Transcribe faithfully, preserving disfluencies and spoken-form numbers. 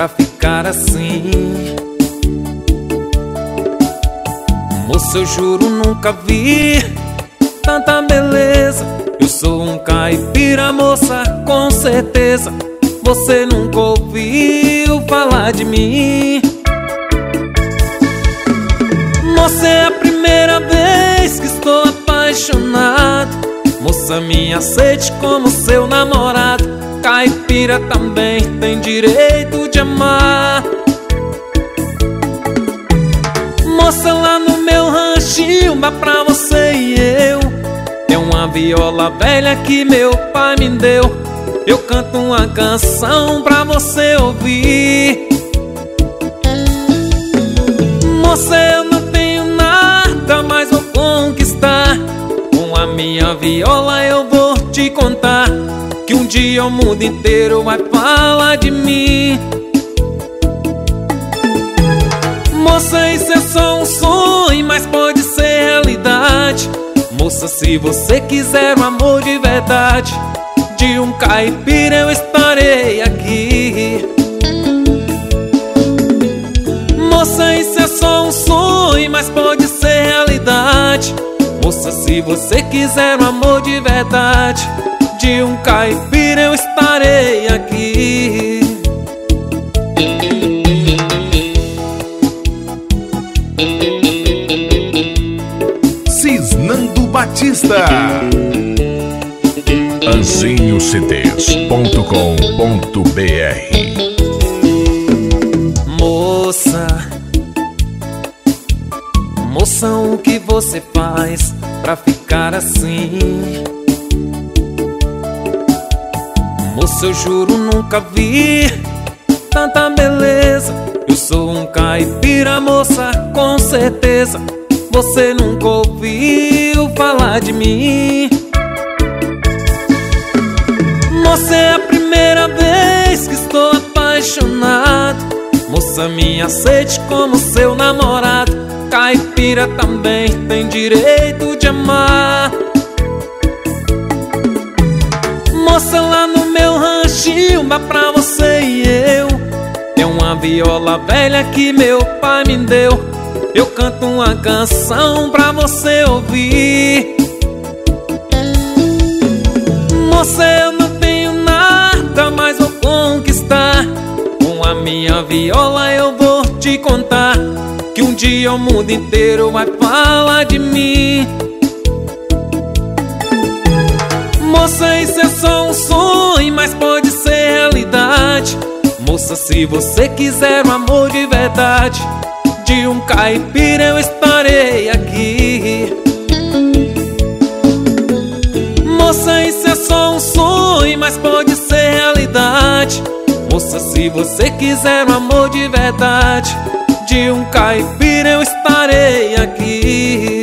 pra ficar assim. Moça, eu juro nunca vi tanta beleza. Eu sou um caipira, moça, com certeza você nunca ouviu falar de mim. Moça, é a primeira vez que estou apaixonado. Moça, me aceite como seu namorado. Caipira também tem direito de amar. Moça, lá no meu ranchinho, mas pra você e eu, tem uma viola velha que meu pai me deu. Eu canto uma canção pra você ouvir. Moça, eu não tenho nada, mas vou conquistar. Com a minha viola eu vou te contar que um dia o mundo inteiro vai falar de mim. Moça, isso é só um sonho, mas pode ser realidade. Moça, se você quiser um amor de verdade, de um caipira eu estarei aqui. Moça, isso é só um sonho, mas pode ser realidade. Moça, se você quiser um amor de verdade, de um caipira eu estarei aqui. Cisnando Batista. Anjinho C Ds ponto com ponto B R. Moça, moça, o que você faz pra ficar assim? Moça, eu juro nunca vi tanta beleza. Eu sou um caipira, moça, com certeza você nunca ouviu falar de mim. Moça, é a primeira vez que estou apaixonado. Moça, me aceite como seu namorado. Caipira também tem direito de amar. Moça, lá no meu ranchinho, mas pra você e eu, tem uma viola velha que meu pai me deu. Eu canto uma canção pra você ouvir. Moça, eu não tenho nada, mas vou conquistar. Com a minha viola eu vou te contar que um dia o mundo inteiro vai falar de mim. Moça, isso é só um sonho, mas pode ser realidade. Moça, se você quiser um amor de verdade, de um caipira eu estarei aqui. Moça, isso é só um sonho, mas pode ser realidade. Moça, se você quiser um amor de verdade, de um caipira eu estarei aqui.